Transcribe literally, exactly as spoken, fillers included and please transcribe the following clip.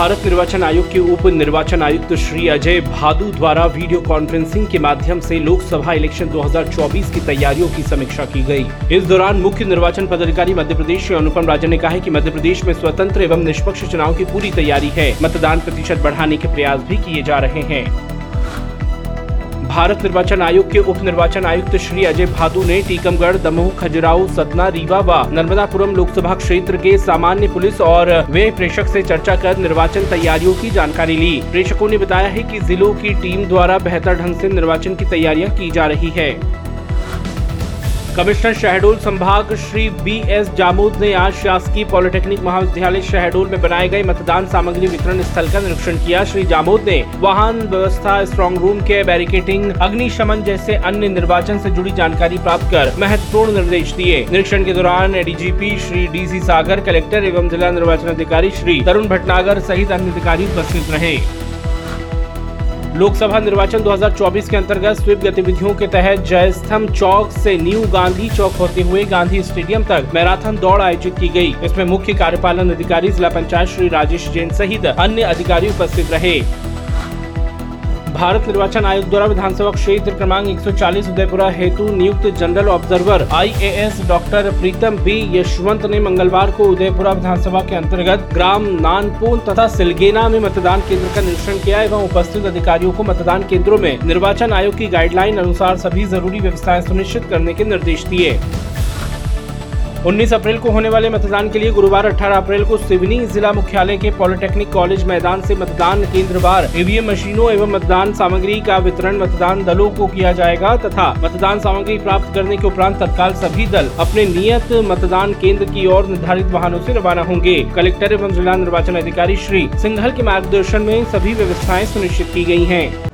भारत निर्वाचन आयोग के उप निर्वाचन आयुक्त श्री अजय भादु द्वारा वीडियो कॉन्फ्रेंसिंग के माध्यम से लोकसभा इलेक्शन दो हज़ार चौबीस की तैयारियों की समीक्षा की गई। इस दौरान मुख्य निर्वाचन पदाधिकारी मध्य प्रदेश श्री अनुपम राजन ने कहा है कि मध्य प्रदेश में स्वतंत्र एवं निष्पक्ष चुनाव की पूरी तैयारी है। मतदान प्रतिशत बढ़ाने के प्रयास भी किए जा रहे हैं। भारत निर्वाचन आयोग के उप निर्वाचन आयुक्त श्री अजय भादु ने टीकमगढ़, दमोह, खजुराहो, सतना, रीवा व नर्मदापुरम लोकसभा क्षेत्र के सामान्य पुलिस और व्यय प्रेक्षक से चर्चा कर निर्वाचन तैयारियों की जानकारी ली। प्रेक्षकों ने बताया है कि जिलों की टीम द्वारा बेहतर ढंग से निर्वाचन की तैयारियां की जा रही है। कमिश्नर शहडोल संभाग श्री बी एस जामोद ने आज शासकीय पॉलिटेक्निक महाविद्यालय शहडोल में बनाए गए मतदान सामग्री वितरण स्थल का निरीक्षण किया। श्री जामोद ने वाहन व्यवस्था, स्ट्रांग रूम के बैरिकेटिंग, अग्निशमन जैसे अन्य निर्वाचन से जुड़ी जानकारी प्राप्त कर महत्वपूर्ण निर्देश दिए। निरीक्षण के दौरान ADGP Shri D C Sagar, collector एवं जिला निर्वाचन अधिकारी श्री तरुण भटनागर सहित अन्य अधिकारी उपस्थित रहे। लोकसभा निर्वाचन दो हज़ार चौबीस के अंतर्गत स्वीप गतिविधियों के तहत जयस्तंभ चौक से न्यू गांधी चौक होते हुए गांधी स्टेडियम तक मैराथन दौड़ आयोजित की गई। इसमें मुख्य कार्यपालन अधिकारी जिला पंचायत श्री राजेश जैन सहित अन्य अधिकारी उपस्थित रहे। भारत निर्वाचन आयोग द्वारा विधानसभा क्षेत्र क्रमांक एक सौ चालीस उदयपुरा हेतु नियुक्त general observer I A S doctor Pritam B Yashwant ने मंगलवार को उदयपुरा विधानसभा के अंतर्गत ग्राम नानपोन तथा सिलगेना में मतदान केंद्र का निरीक्षण किया एवं उपस्थित अधिकारियों को मतदान केंद्रों में निर्वाचन आयोग की गाइडलाइन अनुसार सभी जरूरी व्यवस्थाएं सुनिश्चित करने के निर्देश दिए। उन्नीस अप्रैल को होने वाले मतदान के लिए गुरुवार अठारह अप्रैल को सिवनी जिला मुख्यालय के पॉलिटेक्निक कॉलेज मैदान से मतदान केंद्रवार ईवीएम मशीनों एवं मतदान सामग्री का वितरण मतदान दलों को किया जाएगा तथा मतदान सामग्री प्राप्त करने के उपरांत तत्काल सभी दल अपने नियत मतदान केंद्र की ओर निर्धारित वाहनों से रवाना होंगे। कलेक्टर एवं जिला निर्वाचन अधिकारी श्री सिंघल के मार्गदर्शन में सभी व्यवस्थाएं सुनिश्चित की गयी है।